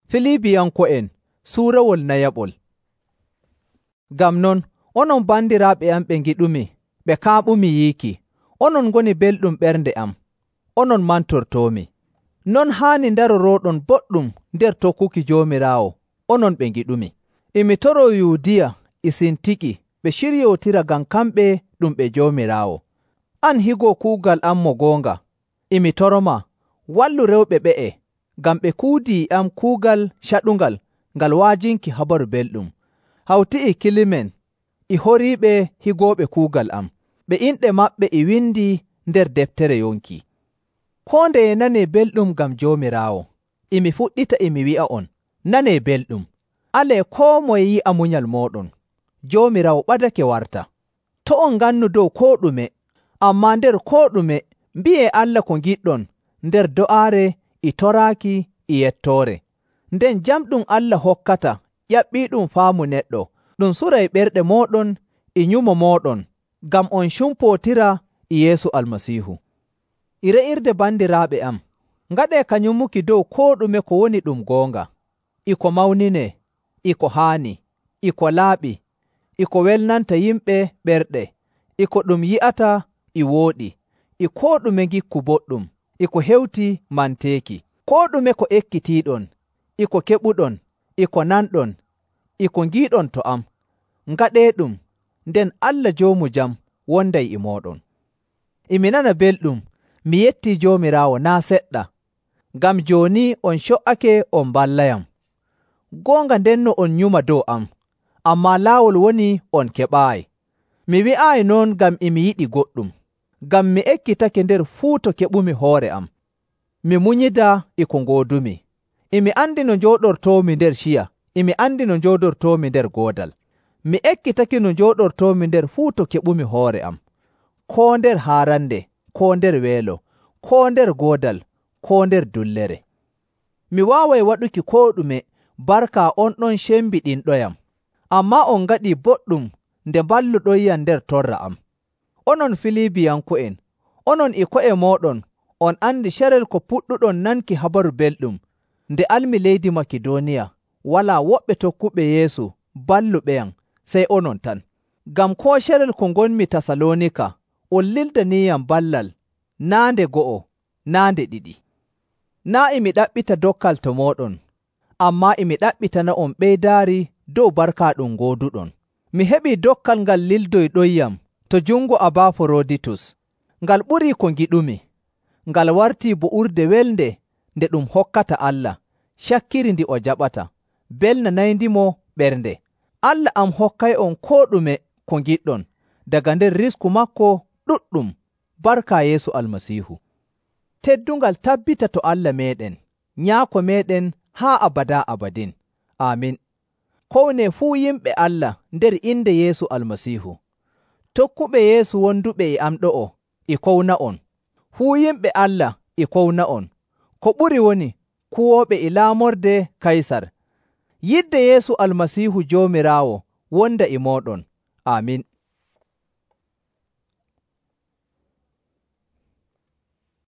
Filibiyanko'en suurawol nayaɓol. Ngam non, onon bandiraaɓe am ɓe ngiɗumi, ɓe kaaɓumi yiiki, onon ngoni belɗum ɓernde am, onon mantortoomi. Non haani ndarorooɗon boɗɗum nder tokkuki Joomiraawo, onon ɓe ngiɗumi. Imi toroo Yuudiya e Sintiki ɓe ciryootira ngam kamɓe ɗum ɓe Joomiraawo. An higo kuugal am mo goonga, imi toroma, wallu rewɓe ɓe'e, ngam ɓe kuudii am kuugal caɗungal ngal wa'ajinki habaru belɗum, hawti e Kilimen e horiiɓe higooɓe kuugal am, ɓe inɗe maɓɓe e windi nder deftere yonki. Koo ndeye nanee belɗum ngam Joomiraawo, imi fuɗɗita imi wi'a'on, nanee belɗum. Alee koo moye yi'a munyal mooɗon, Joomiraawo ɓadake warta. To on ngannu dow koo ɗume, ammaa nder koo ɗume mbi'ee Allah ko ngiɗɗon nder do'aare e toraaki e yettoore. Nden jam ɗum Allah hokkata ƴaɓɓiiɗum faamu neɗɗo, ɗum suray ɓerɗe mooɗon e nyumo mooɗon, ngam on cumpootira e Yeesu Almasiihu. E re'irde bandiraaɓe am, ngaɗee ka nyumuki dow koo ɗume ko woni ɗum goonga, e ko mawninee, e ko haani, e ko laaɓi, e ko welnanta yimɓe ɓerɗe, e ko ɗum yi'ata e wooɗi, e koo ɗume ngikku boɗɗum, e ko hewti manteeki, koo ɗume ko ekkitiiɗon, e ko keɓuɗon, e ko nanɗon, e ko ngiiɗon to am, ngaɗee ɗum, nden Allah joomu jam wonday e mooɗon. Emi nana belɗum, mi yettii Joomiraawo naa seɗɗa, ngam jooni on co''ake on mballayam. Goonga ndenno on nyuma dow am, ammaa laawol woni on keɓaayi. Mi wi'aayi non ngam emi yiɗi goɗɗum, ngam mi ekkitake nder fuu to keɓumi hoore am. Mi munyida e ko ngoodumi. Emi andi no njooɗortoomi nder ciya, emi andi no njooɗortoomi nder goodal. Mi ekkitake no njooɗortoomi nder fuu to keɓumi hoore am, koo nder haarande, koo nder weelo, koo nder goodal, koo nder dullere. Mi waaway waɗuki koo ɗume barka on ɗon cembiɗinɗoyam, ammaa on ngaɗii boɗɗum nde mballuɗoyyam nder torra am. Onon Filibiyanko'en, onon e ko'e mooɗon on andi carel ko puɗɗuɗon nanki habaru belɗum, nde almi leydi Makidooniya, walaa woɓɓe tokkuɓe Yeesu balluɓeyam sey onon tan. Ngam koo carel ko ngonmi Tasaloonika, on lildaniyam ballal, naa nde go'o, naa nde ɗiɗi. Naa emi ɗaɓɓita dokkal to mooɗon, ammaa emi ɗaɓɓitana on ɓeydaari dow barka ɗum ngooduɗon. Mi heɓii dokkal ngal lildoyɗoyyam to jungo Abaforoditus, ngal ɓurii ko ngiɗumi, ngal wartii bu'urde welnde nde ɗum hokkata Allah, cakkiri ndi o jaɓata, belnanayndimo ɓernde. Allah am hokkay on koo ɗume ko ngiɗɗon, daga nder risku makko ɗuɗɗum, barka Yeesu Almasiihu. Teddungal tabbita to Allah meeɗen, Nyaako meeɗen haa abada abadin. Aamin. Kowne fuu yimɓe Allah nder inde Yeesu Almasiihu. Tokkuɓe Yeesu wonduɓe e am ɗo'o e kowna on. Fuu yimɓe Allah e kowna on. Ko ɓuri woni kuwooɓe e laamorde Kaysar. Yidde Yeesu Almasiihu Joomiraawo wonda e mooɗon. Aamin.